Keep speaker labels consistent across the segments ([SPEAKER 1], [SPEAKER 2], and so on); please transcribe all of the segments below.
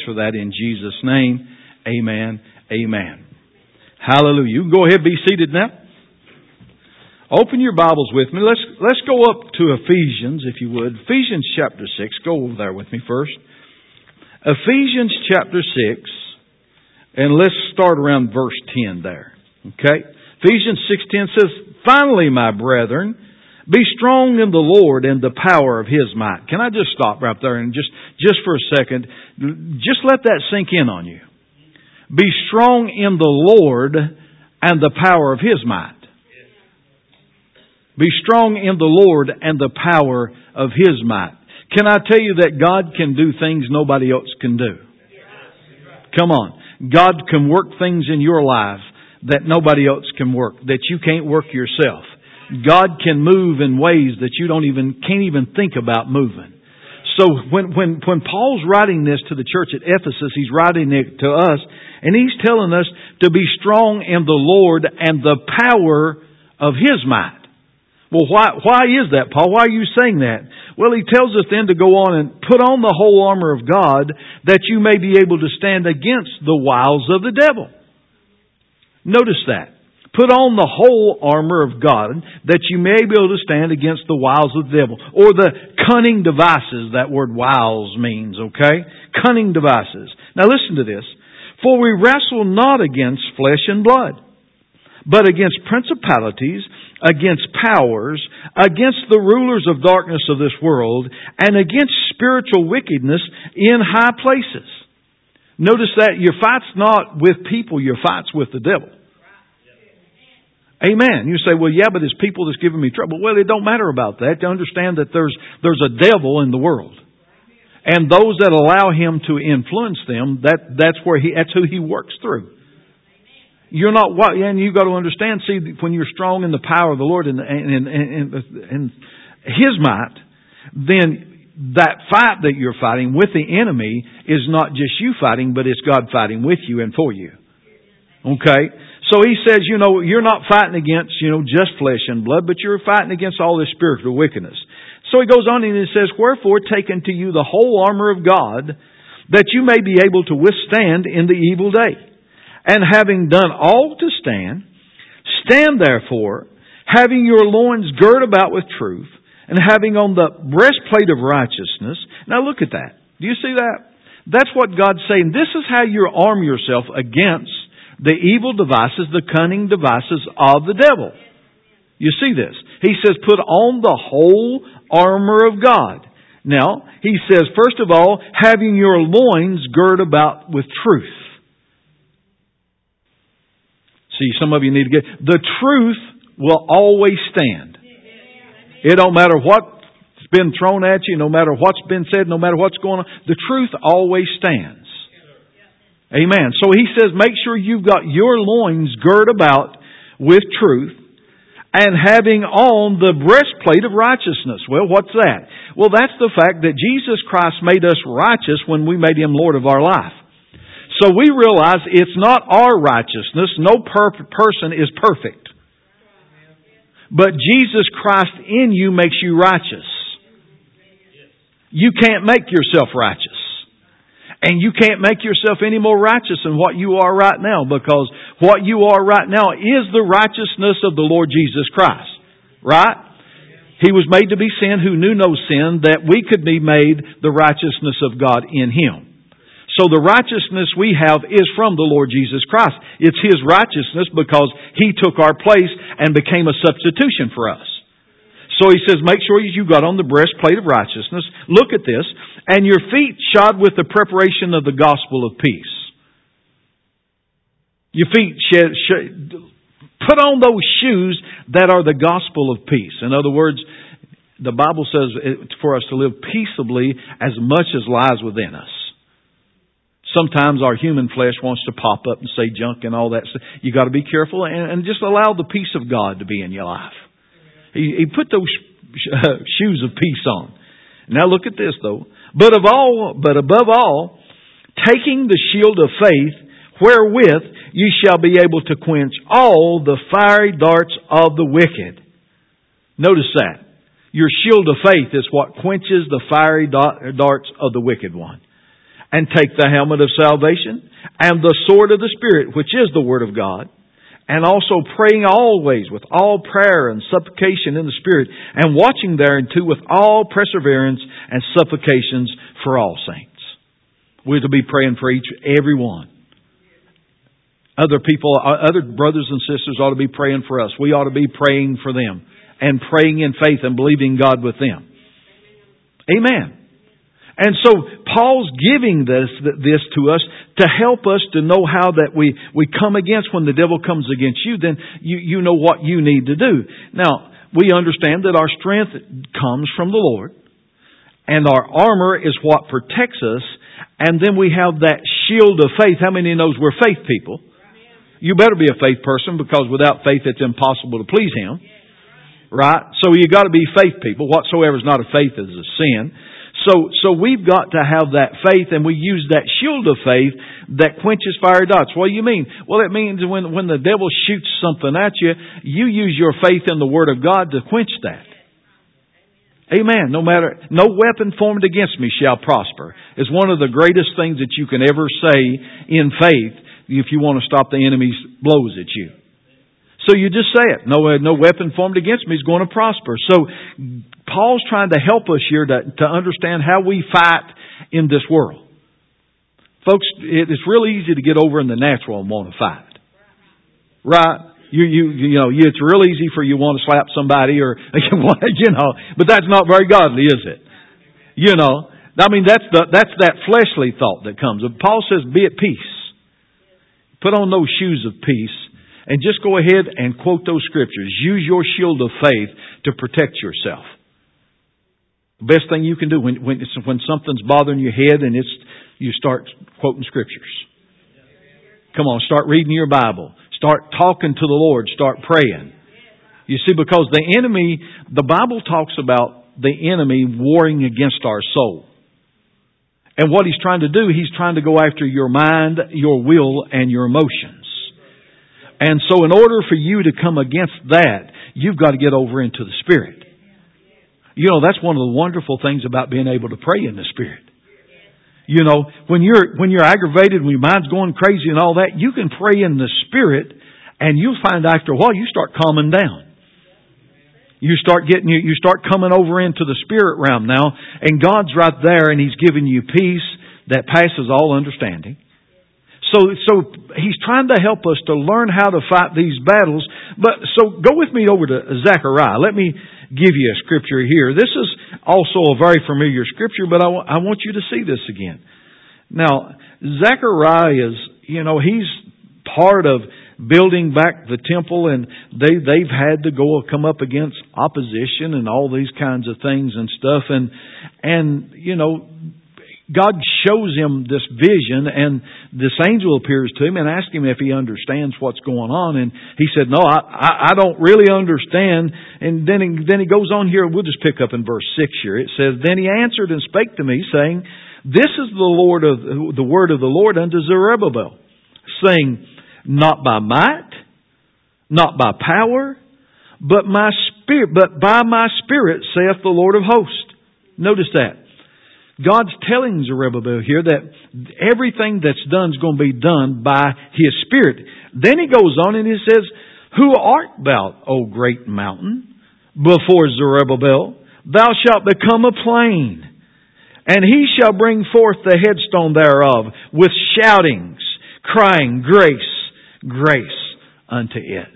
[SPEAKER 1] for that in Jesus' name. Amen. Amen. Hallelujah. You can go ahead and be seated now. Open your Bibles with me. Let's go up to Ephesians, if you would. Ephesians chapter 6. Go over there with me first. Ephesians chapter 6. And let's start around verse 10 there. Okay? Ephesians 6:10 says, "Finally, my brethren, be strong in the Lord and the power of His might." Can I just stop right there and just for a second, just let that sink in on you. Be strong in the Lord and the power of His might. Be strong in the Lord and the power of His might. Can I tell you that God can do things nobody else can do? Come on. God can work things in your life that nobody else can work, that you can't work yourself. God can move in ways that you can't even think about moving. So when Paul's writing this to the church at Ephesus, he's writing it to us, and he's telling us to be strong in the Lord and the power of His might. Well, why is that, Paul? Why are you saying that? Well, he tells us then to go on and put on the whole armor of God that you may be able to stand against the wiles of the devil. Notice that. Put on the whole armor of God that you may be able to stand against the wiles of the devil. Or the cunning devices, that word wiles means, okay? Cunning devices. Now listen to this. "For we wrestle not against flesh and blood, but against principalities, against powers, against the rulers of darkness of this world, and against spiritual wickedness in high places." Notice that your fight's not with people, your fight's with the devil. Amen. You say, "Well, yeah, but it's people that's giving me trouble." Well, it don't matter about that. To understand that there's a devil in the world. And those that allow him to influence them, that's who he works through. You're not what, and you got to understand. See, when you're strong in the power of the Lord and His might, then that fight that you're fighting with the enemy is not just you fighting, but it's God fighting with you and for you. Okay, so he says, you're not fighting against just flesh and blood, but you're fighting against all this spiritual wickedness. So he goes on and he says, "Wherefore take unto you the whole armor of God, that you may be able to withstand in the evil day. And having done all to stand, stand therefore, having your loins girt about with truth, and having on the breastplate of righteousness." Now look at that. Do you see that? That's what God's saying. This is how you arm yourself against the evil devices, the cunning devices of the devil. You see this. He says, put on the whole armor of God. Now, he says, first of all, having your loins girt about with truth. See, some of you need to get... The truth will always stand. It don't matter what's been thrown at you, no matter what's been said, no matter what's going on. The truth always stands. Amen. So he says, make sure you've got your loins girt about with truth and having on the breastplate of righteousness. Well, what's that? Well, that's the fact that Jesus Christ made us righteous when we made Him Lord of our life. So we realize it's not our righteousness. No person is perfect. But Jesus Christ in you makes you righteous. You can't make yourself righteous. And you can't make yourself any more righteous than what you are right now, because what you are right now is the righteousness of the Lord Jesus Christ. Right? He was made to be sin who knew no sin, that we could be made the righteousness of God in Him. So the righteousness we have is from the Lord Jesus Christ. It's His righteousness because He took our place and became a substitution for us. So he says, make sure you got on the breastplate of righteousness. Look at this. And your feet shod with the preparation of the gospel of peace. Your feet put on those shoes that are the gospel of peace. In other words, the Bible says it's for us to live peaceably as much as lies within us. Sometimes our human flesh wants to pop up and say junk and all that stuff. You got to be careful and just allow the peace of God to be in your life. He put those shoes of peace on. Now look at this though. But above all, taking the shield of faith, wherewith you shall be able to quench all the fiery darts of the wicked. Notice that. Your shield of faith is what quenches the fiery darts of the wicked one. And take the helmet of salvation and the sword of the Spirit, which is the Word of God. And also praying always with all prayer and supplication in the Spirit, and watching thereunto with all perseverance and supplications for all saints. We're to be praying for every one. Other people, other brothers and sisters ought to be praying for us. We ought to be praying for them and praying in faith and believing God with them. Amen. And so Paul's giving this to us to help us to know how that we come against when the devil comes against you. Then you know what you need to do. Now, we understand that our strength comes from the Lord, and our armor is what protects us. And then we have that shield of faith. How many knows we're faith people? You better be a faith person, because without faith it's impossible to please Him. Right? So you got to be faith people. Whatsoever is not of faith is a sin. So we've got to have that faith, and we use that shield of faith that quenches fiery darts. What do you mean? Well, it means when the devil shoots something at you, you use your faith in the Word of God to quench that. Amen. No weapon formed against me shall prosper. It's one of the greatest things that you can ever say in faith if you want to stop the enemy's blows at you. So you just say it. No weapon formed against me is going to prosper. So Paul's trying to help us here to understand how we fight in this world. Folks, it's real easy to get over in the natural and want to fight. Right? It's real easy for you to want to slap somebody or, but that's not very godly, is it? I mean, that's that fleshly thought that comes. Paul says, be at peace. Put on those shoes of peace. And just go ahead and quote those scriptures. Use your shield of faith to protect yourself. The best thing you can do when something's bothering your head and you start quoting scriptures. Come on, start reading your Bible. Start talking to the Lord. Start praying. You see, because the Bible talks about the enemy warring against our soul. And what he's trying to do, he's trying to go after your mind, your will, and your emotions. And so in order for you to come against that, you've got to get over into the Spirit. That's one of the wonderful things about being able to pray in the Spirit. When you're aggravated, when your mind's going crazy and all that, you can pray in the Spirit, and you'll find after a while you start calming down. You start coming over into the Spirit realm now, and God's right there, and He's giving you peace that passes all understanding. So He's trying to help us to learn how to fight these battles. So go with me over to Zechariah. Let me give you a scripture here. This is also a very familiar scripture, but I want you to see this again. Now, Zechariah is, he's part of building back the temple, and they've had to come up against opposition and all these kinds of things and stuff. And God shows him this vision, and this angel appears to him and asks him if he understands what's going on. And he said, no, I don't really understand. And then he goes on here. We'll just pick up in verse 6 here. It says, then he answered and spake to me, saying, this is the word of the Lord unto Zerubbabel, saying, not by might, not by power, but by my Spirit, saith the Lord of hosts. Notice that. God's telling Zerubbabel here that everything that's done is going to be done by His Spirit. Then he goes on and he says, who art thou, O great mountain? Before Zerubbabel, thou shalt become a plain. And he shall bring forth the headstone thereof with shoutings, crying, grace, grace unto it.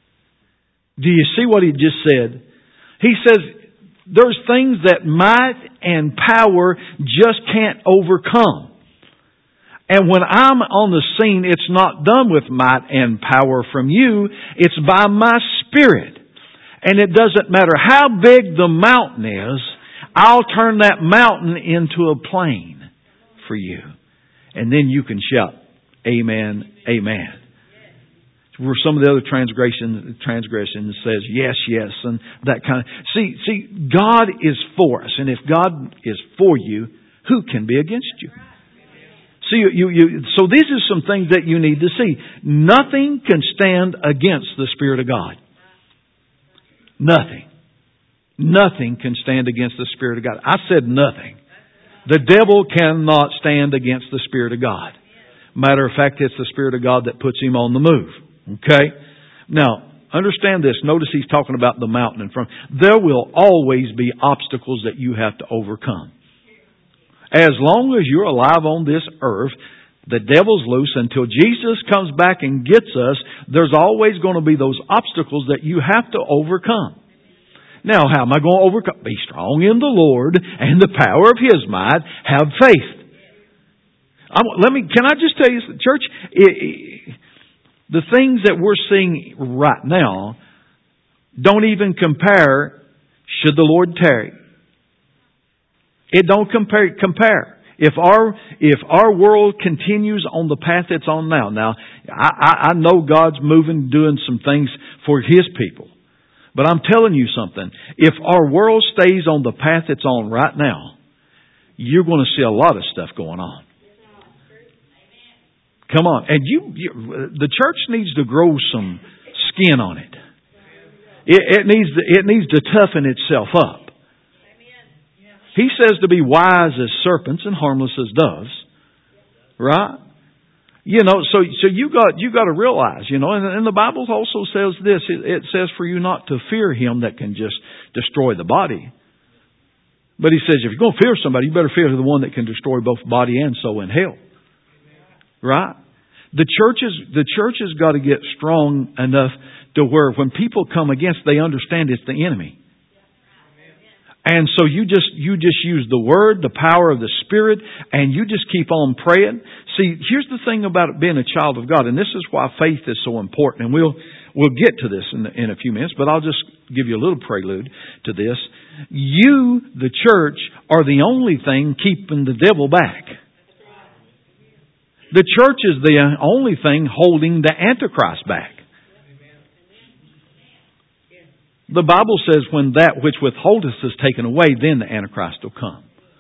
[SPEAKER 1] Do you see what he just said? He says, there's things that might and power just can't overcome. And when I'm on the scene, it's not done with might and power from you. It's by my Spirit. And it doesn't matter how big the mountain is, I'll turn that mountain into a plain for you. And then you can shout, amen, amen. Where some of the other transgressions says yes, yes, and that kind of... See, God is for us. And if God is for you, who can be against you? See, so these are some things that you need to see. Nothing can stand against the Spirit of God. Nothing. Nothing can stand against the Spirit of God. I said nothing. The devil cannot stand against the Spirit of God. Matter of fact, it's the Spirit of God that puts him on the move. Okay? Now, understand this. Notice he's talking about the mountain in front. There will always be obstacles that you have to overcome. As long as you're alive on this earth, the devil's loose. Until Jesus comes back and gets us, there's always going to be those obstacles that you have to overcome. Now, how am I going to overcome? Be strong in the Lord and the power of His might. Have faith. Can I just tell you, church, the things that we're seeing right now don't even compare should the Lord tarry. It don't compare. If our world continues on the path it's on now. Now, I know God's moving, doing some things for His people. But I'm telling you something. If our world stays on the path it's on right now, you're going to see a lot of stuff going on. Come on. And the church needs to grow some skin on it. It needs to toughen itself up. He says to be wise as serpents and harmless as doves. Right? You know, so you got to realize, you know, and the Bible also says this. It says for you not to fear him that can just destroy the body. But he says if you're going to fear somebody, you better fear the one that can destroy both body and soul in hell. Right? The church has got to get strong enough to where when people come against, they understand it's the enemy. And so you just use the Word, the power of the Spirit, and you just keep on praying. See, here's the thing about being a child of God, and this is why faith is so important. And we'll get to this in a few minutes, but I'll just give you a little prelude to this. You, the church, are the only thing keeping the devil back. The church is the only thing holding the Antichrist back. The Bible says when that which withholdeth is taken away, then the Antichrist will come.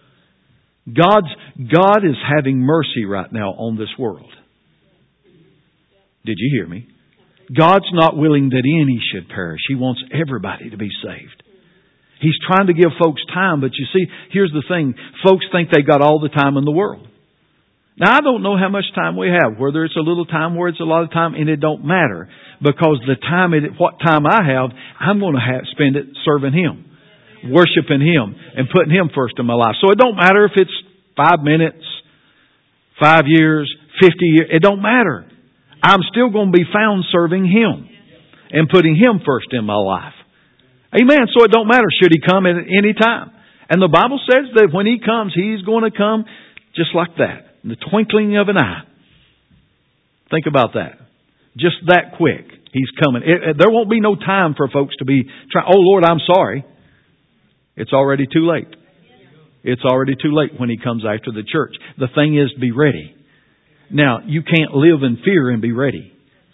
[SPEAKER 1] God is having mercy right now on this world. Did you hear me? God's not willing that any should perish. He wants everybody to be saved. He's trying to give folks time, but you see, here's the thing. Folks think they got all the time in the world. Now, I don't know how much time we have, whether it's a little time or it's a lot of time, and it don't matter. Because what time I have, I'm going to spend it serving Him, worshiping Him, and putting Him first in my life. So it don't matter if it's 5 minutes, 5 years, 50 years. It don't matter. I'm still going to be found serving Him and putting Him first in my life. Amen. So it don't matter should He come at any time. And the Bible says that when He comes, He's going to come just like that. In the twinkling of an eye. Think about that. Just that quick. He's coming. There won't be no time for folks to be trying, oh Lord, I'm sorry. It's already too late. It's already too late when He comes after the church. The thing is to be ready. Now, you can't live in fear and be ready.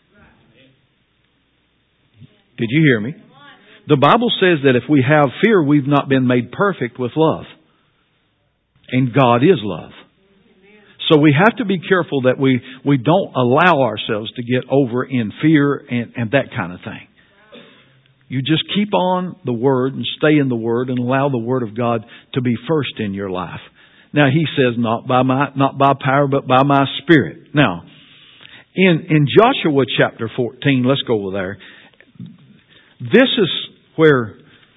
[SPEAKER 1] Did you hear me? The Bible says that if we have fear, we've not been made perfect with love. And God is love. So we have to be careful that we don't allow ourselves to get over in fear and that kind of thing. You just keep on the Word and stay in the Word and allow the Word of God to be first in your life. Now He says not by power but by my Spirit. Now, in Joshua chapter 14, let's go there. This is where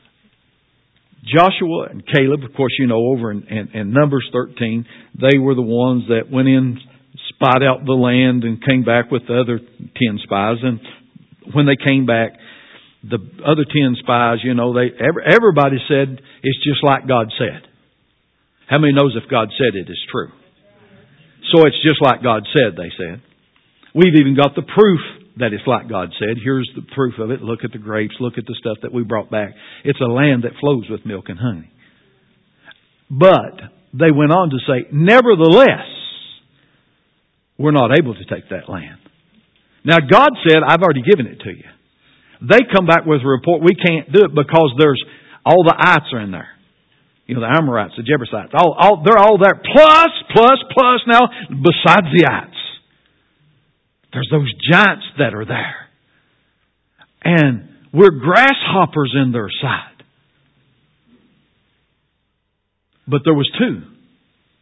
[SPEAKER 1] Joshua and Caleb, of course, you know, over in Numbers 13, they were the ones that went in, spied out the land, and came back with the other 10 spies. And when they came back, the other 10 spies, you know, everybody said it's just like God said. How many knows if God said it is true? So it's just like God said, they said. We've even got the proof that it's like God said. Here's the proof of it. Look at the grapes. Look at the stuff that we brought back. It's a land that flows with milk and honey. But they went on to say, nevertheless, we're not able to take that land. Now God said, I've already given it to you. They come back with a report, we can't do it because there's all the ites are in there. You know, the Amorites, the Jebusites, they're all there. Plus now, besides the ites. There's those giants that are there. And we're grasshoppers in their sight. But there was 2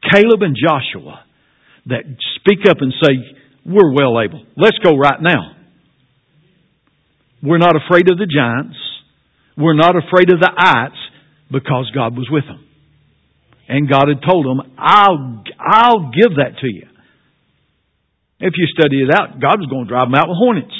[SPEAKER 1] Caleb and Joshua that speak up and say, we're well able. Let's go right now. We're not afraid of the giants. We're not afraid of the ites because God was with them. And God had told them, I'll give that to you. If you study it out, God was going to drive them out with hornets.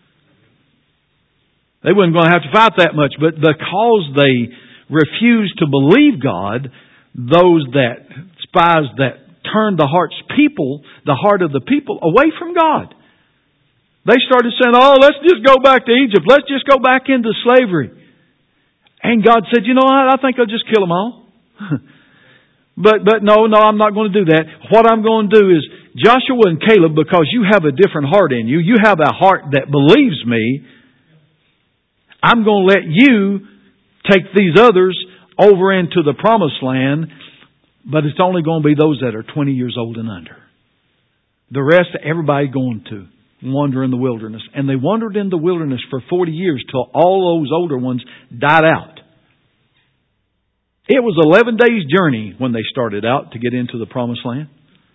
[SPEAKER 1] They weren't going to have to fight that much, but because they refused to believe God, those that spies that turned the heart of the people away from God. They started saying, let's just go back to Egypt. Let's just go back into slavery. And God said, you know what? I think I'll just kill them all. But no, I'm not going to do that. What I'm going to do is, Joshua and Caleb, because you have a different heart in you, you have a heart that believes me, I'm going to let you take these others over into the promised land, but it's only going to be those that are 20 years old and under. The rest, everybody going to wander in the wilderness. And they wandered in the wilderness for 40 years till all those older ones died out. It was 11 days' journey when they started out to get into the promised land.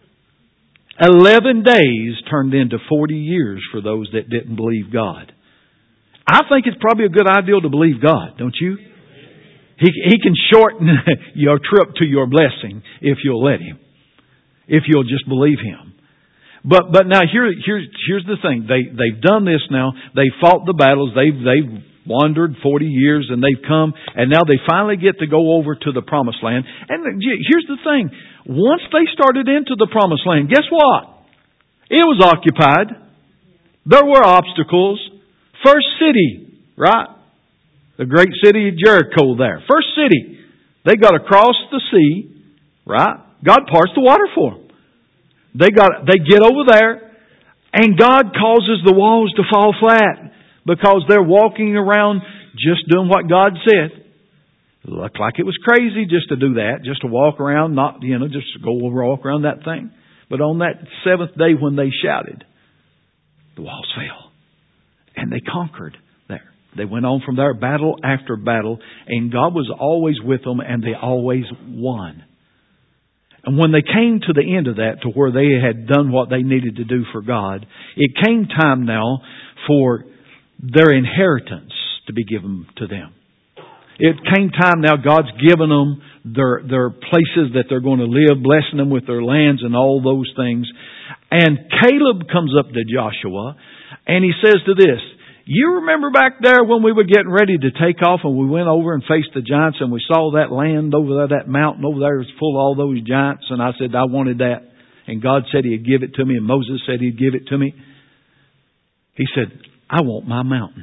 [SPEAKER 1] 11 days turned into 40 years for those that didn't believe God. I think it's probably a good idea to believe God, don't you? He can shorten your trip to your blessing if you'll let Him. If you'll just believe Him. But now here's the thing. They've done this now. They've fought the battles. They've wandered 40 years and they've come, and now they finally get to go over to the promised land. And here's the thing. Once they started into the promised land, guess what? It was occupied. There were obstacles. First city, right? The great city of Jericho there. First city. They got across the sea, right? God parts the water for them. They get over there, and God causes the walls to fall flat because they're walking around just doing what God said. It looked like it was crazy just to do that, just to walk around, not, just go walk around that thing. But on that seventh day when they shouted, the walls fell. And they conquered there. They went on from there, battle after battle, and God was always with them, and they always won. And when they came to the end of that, to where they had done what they needed to do for God, it came time now for their inheritance to be given to them. It came time now, God's given them their places that they're going to live, blessing them with their lands and all those things. And Caleb comes up to Joshua and he says to this, you remember back there when we were getting ready to take off and we went over and faced the giants and we saw that land over there, that mountain over there was full of all those giants, and I said I wanted that. And God said He'd give it to me, and Moses said He'd give it to me. He said, I want my mountain.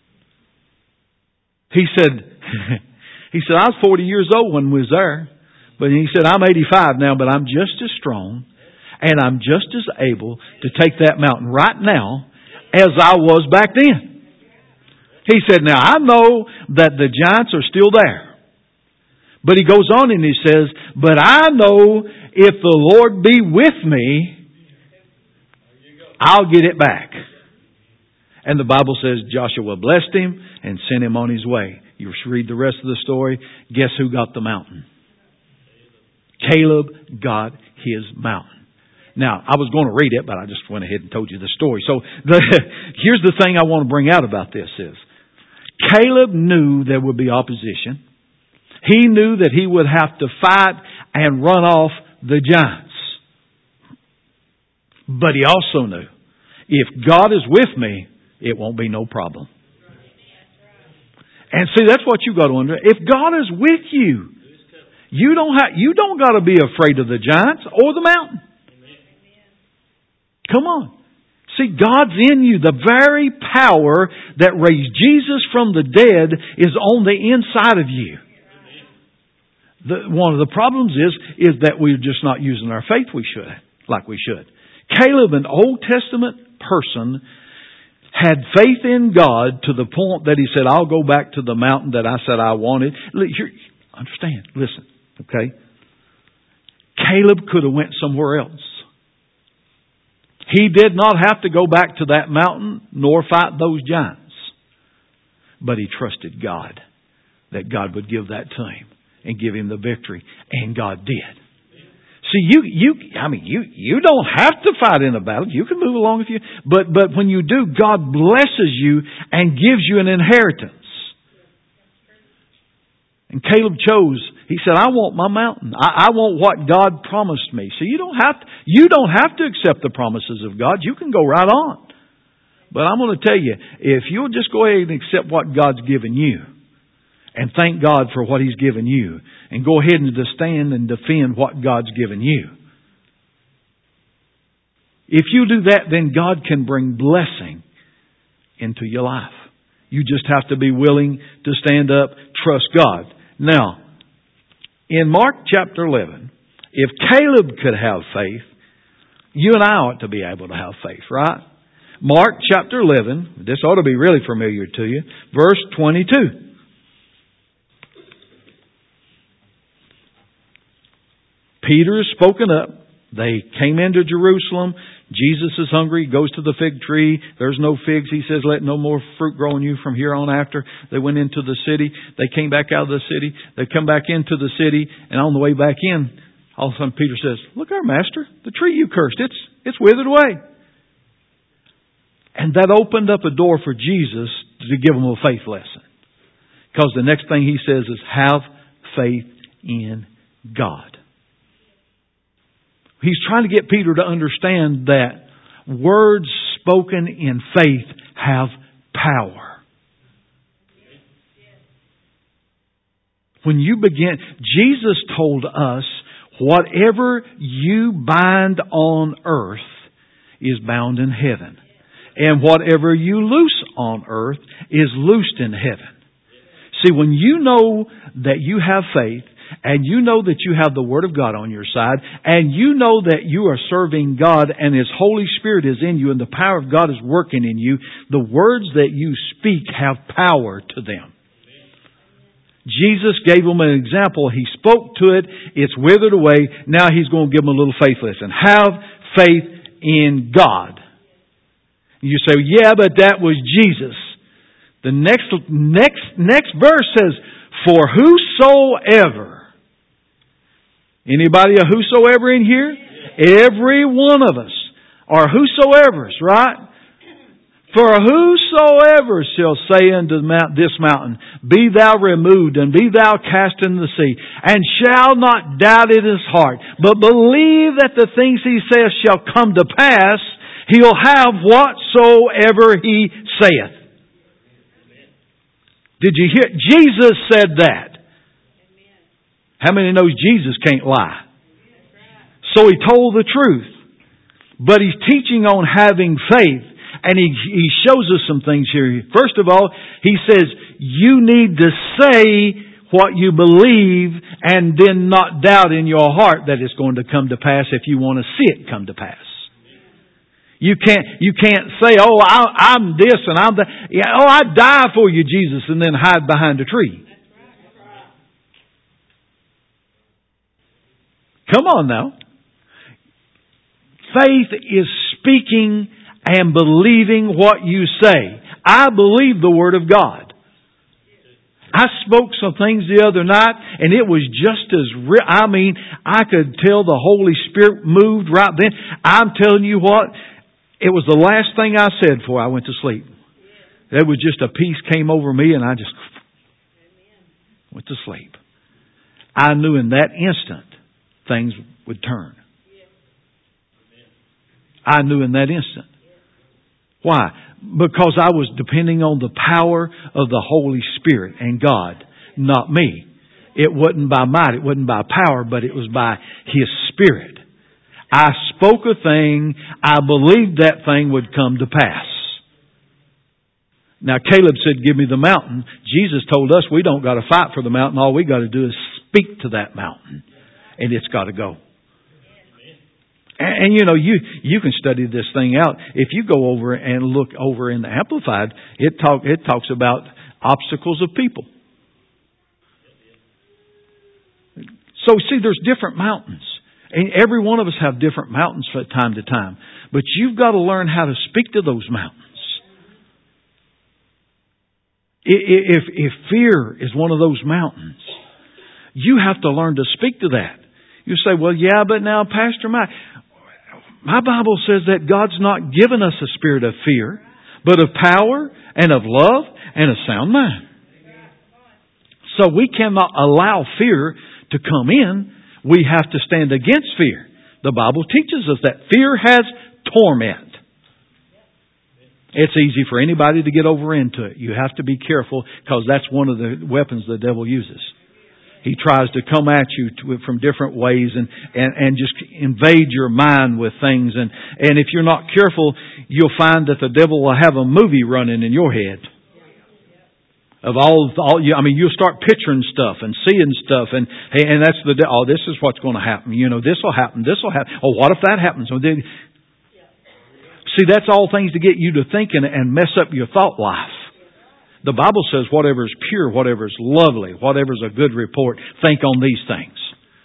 [SPEAKER 1] He said, I was 40 years old when we was there. But he said, I'm 85 now, but I'm just as strong and I'm just as able to take that mountain right now as I was back then. He said, now I know that the giants are still there. But he goes on and he says, but I know if the Lord be with me, I'll get it back. And the Bible says Joshua blessed him and sent him on his way. You read the rest of the story. Guess who got the mountain? Caleb got his mountain. Now, I was going to read it, but I just went ahead and told you the story. So here's the thing I want to bring out about this is, Caleb knew there would be opposition. He knew that he would have to fight and run off the giants. But he also knew, if God is with me, it won't be no problem. And see, that's what you got to understand. If God is with you, you don't got to be afraid of the giants or the mountain. Come on. See, God's in you. The very power that raised Jesus from the dead is on the inside of you. One of the problems is that we're just not using our faith like we should. Caleb, an Old Testament person, had faith in God to the point that he said, I'll go back to the mountain that I said I wanted. Understand, listen, okay? Caleb could have went somewhere else. He did not have to go back to that mountain nor fight those giants. But he trusted God, that God would give that to him and give him the victory. And God did. See, you don't have to fight in a battle. You can move along if you, but when you do, God blesses you and gives you an inheritance. And Caleb chose, he said, I want my mountain. I want what God promised me. So you don't have to accept the promises of God. You can go right on. But I'm going to tell you, if you'll just go ahead and accept what God's given you, and thank God for what He's given you, and go ahead and stand and defend what God's given you. If you do that, then God can bring blessing into your life. You just have to be willing to stand up, trust God. Now, in Mark chapter 11, if Caleb could have faith, you and I ought to be able to have faith, right? Mark chapter 11, this ought to be really familiar to you, verse 22. Peter is spoken up. They came into Jerusalem. Jesus is hungry, goes to the fig tree. There's no figs. He says, let no more fruit grow in you from here on after. They went into the city. They came back out of the city. They come back into the city. And on the way back in, all of a sudden Peter says, look, our master, the tree you cursed, it's withered away. And that opened up a door for Jesus to give them a faith lesson. Because the next thing He says is, have faith in God. He's trying to get Peter to understand that words spoken in faith have power. When you begin, Jesus told us, whatever you bind on earth is bound in heaven. And whatever you loose on earth is loosed in heaven. See, when you know that you have faith, and you know that you have the Word of God on your side, and you know that you are serving God and His Holy Spirit is in you and the power of God is working in you, the words that you speak have power to them. Jesus gave them an example. He spoke to it. It's withered away. Now He's going to give them a little faith lesson. Have faith in God. You say, yeah, but that was Jesus. The next verse says, for whosoever. Anybody a whosoever in here? Every one of us are whosoevers, right? For whosoever shall say unto this mountain, be thou removed and be thou cast into the sea, and shall not doubt in his heart, but believe that the things he saith shall come to pass, he'll have whatsoever he saith. Did you hear? Jesus said that. How many knows Jesus can't lie? So He told the truth. But He's teaching on having faith. And He shows us some things here. First of all, He says, you need to say what you believe and then not doubt in your heart that it's going to come to pass if you want to see it come to pass. You can't say, oh, I'm this and I'm that. Yeah, oh, I'd die for you, Jesus, and then hide behind a tree. Come on now. Faith is speaking and believing what you say. I believe the Word of God. I spoke some things the other night and it was just as real. I could tell the Holy Spirit moved right then. I'm telling you what, it was the last thing I said before I went to sleep. There was just a peace came over me and I just went to sleep. I knew in that instant things would turn. I knew in that instant. Why? Because I was depending on the power of the Holy Spirit and God, not me. It wasn't by might, it wasn't by power, but it was by His Spirit. I spoke a thing, I believed that thing would come to pass. Now Caleb said, give me the mountain. Jesus told us we don't got to fight for the mountain. All we got to do is speak to that mountain. And it's got to go. And you know, you can study this thing out. If you go over and look over in the Amplified, it talks about obstacles of people. So see, there's different mountains. And every one of us have different mountains from time to time. But you've got to learn how to speak to those mountains. If fear is one of those mountains, you have to learn to speak to that. You say, well, yeah, but now, Pastor, my Bible says that God's not given us a spirit of fear, but of power and of love and a sound mind. So we cannot allow fear to come in. We have to stand against fear. The Bible teaches us that fear has torment. It's easy for anybody to get over into it. You have to be careful because that's one of the weapons the devil uses. He tries to come at you from different ways and just invade your mind with things. And if you're not careful, you'll find that the devil will have a movie running in your head. Of you'll start picturing stuff and seeing stuff, and that's this is what's going to happen. This will happen. This will happen. Oh, what if that happens? See, that's all things to get you to thinking and mess up your thought life. The Bible says whatever is pure, whatever is lovely, whatever is a good report, think on these things.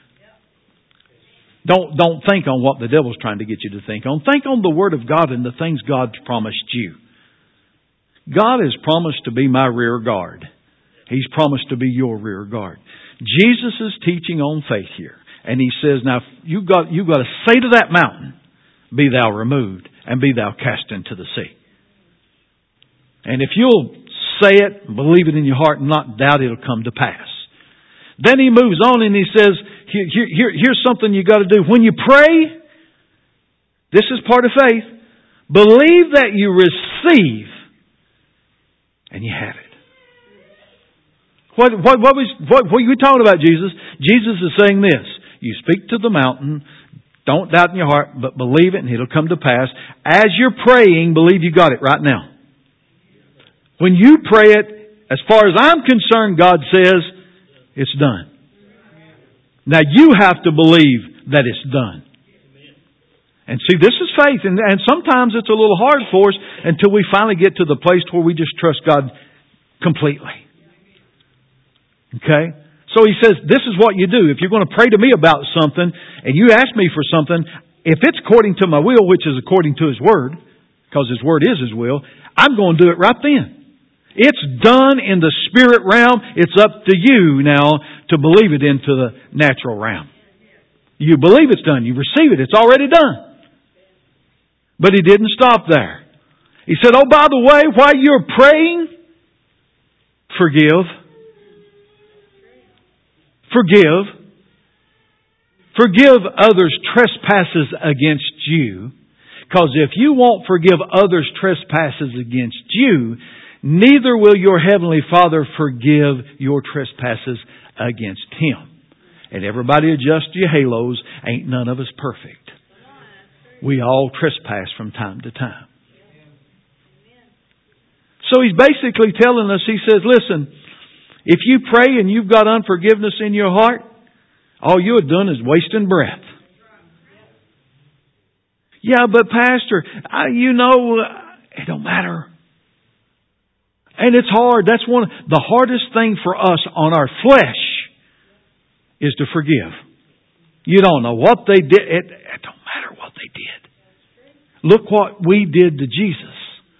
[SPEAKER 1] Don't think on what the devil's trying to get you to think on. Think on the Word of God and the things God's promised you. God has promised to be my rear guard. He's promised to be your rear guard. Jesus is teaching on faith here. And He says, now, you've got to say to that mountain, be thou removed, and be thou cast into the sea. And if you'll say it, believe it in your heart, and not doubt, it'll come to pass. Then He moves on and He says, here's something you got to do. When you pray, this is part of faith, believe that you receive, and you have it. What are you talking about, Jesus? Jesus is saying this. You speak to the mountain, don't doubt in your heart, but believe it and it'll come to pass. As you're praying, believe you got it right now. When you pray it, as far as I'm concerned, God says, it's done. Now you have to believe that it's done. And see, this is faith, and sometimes it's a little hard for us until we finally get to the place where we just trust God completely. Okay? So He says, this is what you do. If you're going to pray to me about something, and you ask me for something, if it's according to my will, which is according to His Word, because His Word is His will, I'm going to do it right then. It's done in the spirit realm. It's up to you now to believe it into the natural realm. You believe it's done. You receive it. It's already done. But He didn't stop there. He said, oh, by the way, while you're praying, forgive. Forgive. Forgive others' trespasses against you. Because if you won't forgive others' trespasses against you, neither will your Heavenly Father forgive your trespasses against Him. And everybody adjust your halos. Ain't none of us perfect. We all trespass from time to time. So He's basically telling us, He says, listen, if you pray and you've got unforgiveness in your heart, all you have done is wasting breath. Yeah, but Pastor, it don't matter. And it's hard. That's the hardest thing for us on our flesh is to forgive. You don't know what they did. It don't matter what they did. Look what we did to Jesus.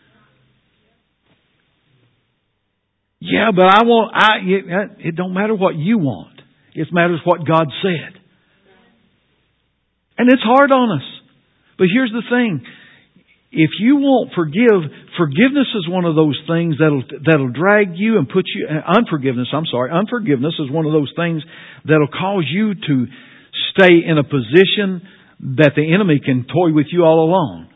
[SPEAKER 1] Yeah, but it don't matter what you want. It matters what God said. And it's hard on us. But here's the thing. If you won't forgiveness is one of those things that'll drag you and put you... Unforgiveness is one of those things that'll cause you to stay in a position that the enemy can toy with you all along.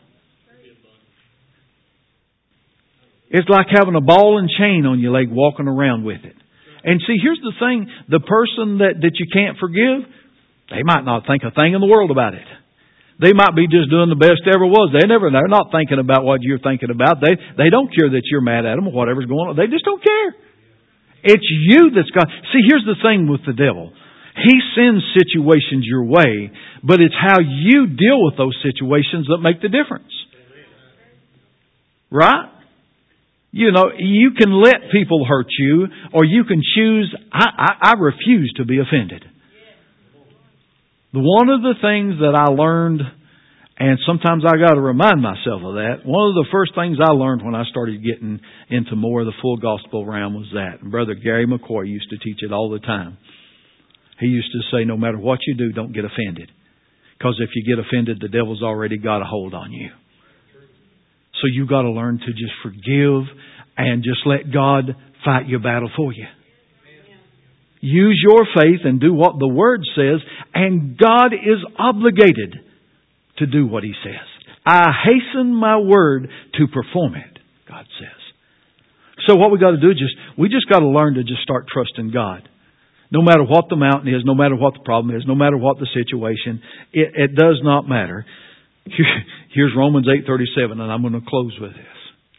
[SPEAKER 1] It's like having a ball and chain on your leg walking around with it. And see, here's the thing. The person that you can't forgive, they might not think a thing in the world about it. They might be just doing the best ever was. They're not thinking about what you're thinking about. They don't care that you're mad at them or whatever's going on. They just don't care. It's you that's got... See, here's the thing with the devil. He sends situations your way, but it's how you deal with those situations that make the difference. Right? You can let people hurt you, or you can choose, I refuse to be offended. One of the things that I learned, and sometimes I got to remind myself of that, one of the first things I learned when I started getting into more of the full gospel realm was that. And Brother Gary McCoy used to teach it all the time. He used to say, no matter what you do, don't get offended. Because if you get offended, the devil's already got a hold on you. So you've got to learn to just forgive and just let God fight your battle for you. Use your faith and do what the Word says, and God is obligated to do what He says. I hasten my word to perform it, God says. So what we got to do is we just got to learn to just start trusting God. No matter what the mountain is, no matter what the problem is, no matter what the situation, it does not matter. Here's Romans 8:37, and I'm going to close with this.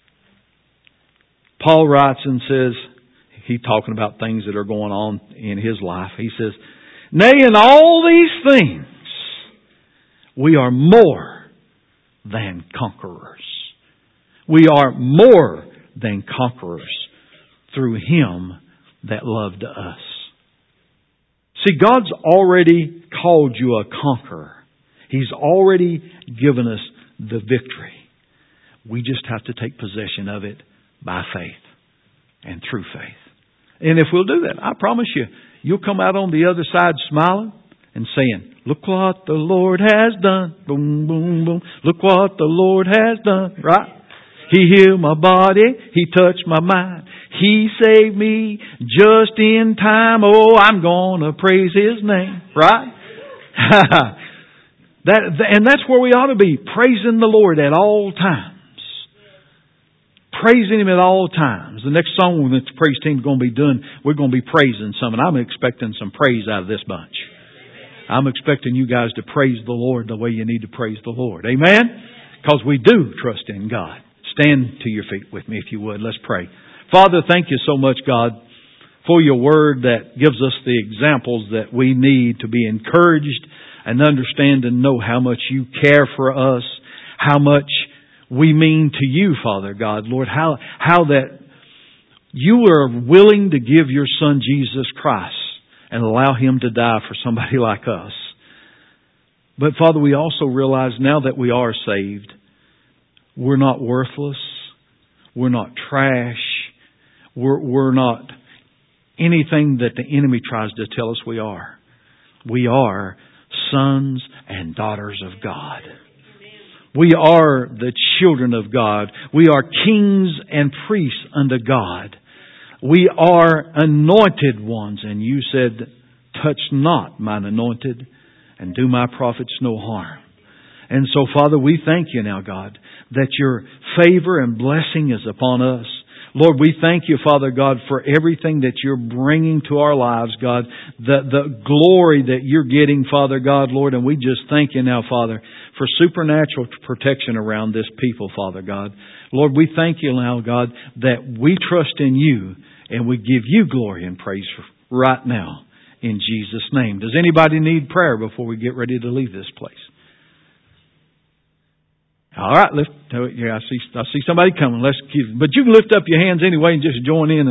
[SPEAKER 1] Paul writes and says, he's talking about things that are going on in his life. He says, nay, in all these things, we are more than conquerors. We are more than conquerors through Him that loved us. See, God's already called you a conqueror. He's already given us the victory. We just have to take possession of it by faith and through faith. And if we'll do that, I promise you, you'll come out on the other side smiling and saying, look what the Lord has done. Boom, boom, boom. Look what the Lord has done. Right? He healed my body. He touched my mind. He saved me just in time. Oh, I'm going to praise His name. Right? And that's where we ought to be. Praising the Lord at all times. Praising Him at all times. The next song that the praise team is going to be doing, we're going to be praising some. And I'm expecting some praise out of this bunch. I'm expecting you guys to praise the Lord the way you need to praise the Lord. Amen? Because we do trust in God. Stand to your feet with me if you would. Let's pray. Father, thank you so much, God, for your word that gives us the examples that we need to be encouraged and understand and know how much you care for us, how much we mean to you, Father God, Lord, how that you are willing to give your Son Jesus Christ and allow Him to die for somebody like us. But Father, we also realize now that we are saved, we're not worthless, we're not trash, we're not anything that the enemy tries to tell us we are. We are sons and daughters of God. We are the children of God. We are kings and priests unto God. We are anointed ones. And you said, touch not mine anointed and do my prophets no harm. And so, Father, we thank you now, God, that your favor and blessing is upon us. Lord, we thank you, Father God, for everything that you're bringing to our lives, God. The glory that you're getting, Father God, Lord. And we just thank you now, Father, for supernatural protection around this people, Father God. Lord, we thank you now, God, that we trust in you and we give you glory and praise right now in Jesus' name. Does anybody need prayer before we get ready to leave this place? All right, I see somebody coming. But you can lift up your hands anyway and just join in.